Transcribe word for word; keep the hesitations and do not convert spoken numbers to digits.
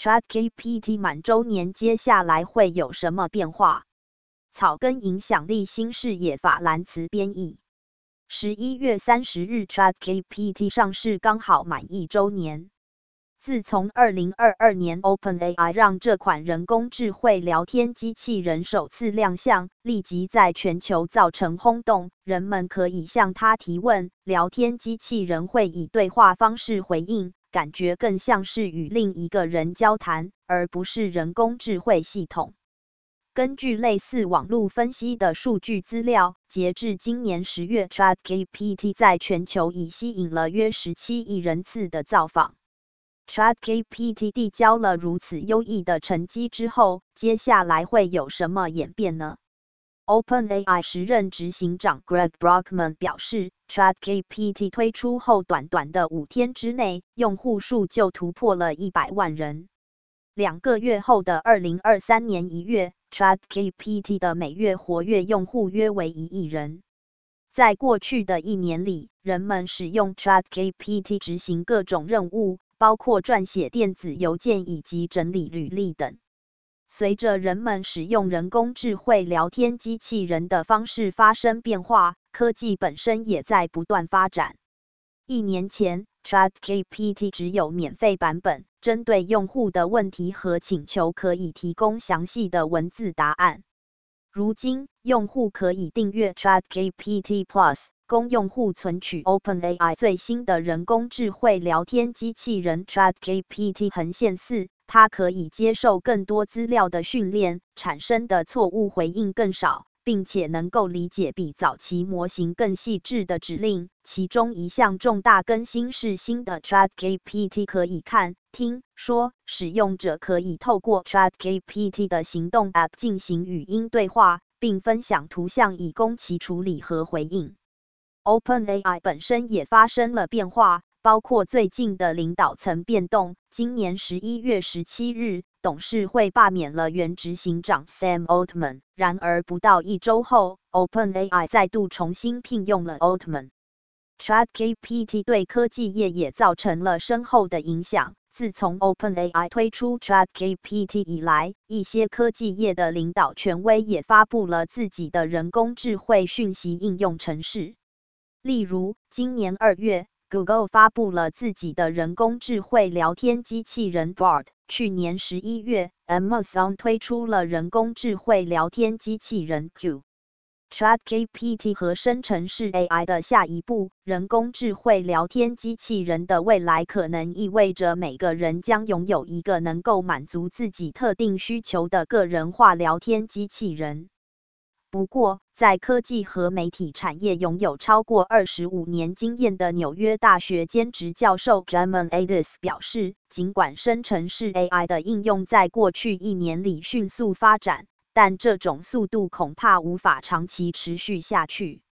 ChatGPT 满周年接下来会有什么变化？草根影响力新视野法兰茨编译。十一月三十日 ChatGPT 上市刚好满一周年。自从二零二二年 OpenAI 让这款人工智慧聊天机器人首次亮相，立即在全球造成轰动。人们可以向它提问，聊天机器人会以对话方式回应，感觉更像是与另一个人交谈，而不是人工智慧系统。根据类似网络分析的数据资料，截至今年十月 ，ChatGPT 在全球已吸引了约十七亿人次的造访。ChatGPT 递交了如此优异的成绩之后，接下来会有什么演变呢？ OpenAI 时任执行长 Greg Brockman 表示 ，ChatGPT 推出后短短的五天之内，用户数就突破了一百万人。两个月后的二零二三年一月 ，ChatGPT 的每月活跃用户约为一亿人。在过去的一年里，人们使用 ChatGPT 执行各种任务，包括撰写电子邮件以及整理履历等。随着人们使用人工智慧聊天机器人的方式发生变化，科技本身也在不断发展。一年前 ，ChatGPT 只有免费版本，针对用户的问题和请求可以提供详细的文字答案。如今，用户可以订阅 ChatGPT Plus， 供用户存取 OpenAI 最新的人工智慧聊天机器人 ChatGPT 横线四，它可以接受更多资料的训练，产生的错误回应更少，并且能够理解比早期模型更细致的指令。其中一项重大更新是新的 ChatGPT 可以看、听、说，使用者可以透过 ChatGPT 的行动 App 进行语音对话，并分享图像以供其处理和回应。OpenAI 本身也发生了变化，包括最近的领导层变动。今年十一月十七日，董事会罢免了原执行长 Sam Altman， 然而不到一周后 ，OpenAI 再度重新聘用了 Altman。ChatGPT 对科技业也造成了深厚的影响。自从 OpenAI 推出 ChatGPT 以来，一些科技业的领导权威也发布了自己的人工智慧讯息应用程式。例如，今年二月 ，Google 发布了自己的人工智慧聊天机器人 Bard。去年十一月 ，Amazon 推出了人工智慧聊天机器人 Q。ChatGPT 和生成式 A I 的下一步，人工智慧聊天机器人的未来可能意味着每个人将拥有一个能够满足自己特定需求的个人化聊天机器人。不过，在科技和媒体产业拥有超过二十五年经验的纽约大学兼职教授 Jamin Adis 表示，尽管生成式 A I 的应用在过去一年里迅速发展，但这种速度恐怕无法长期持续下去。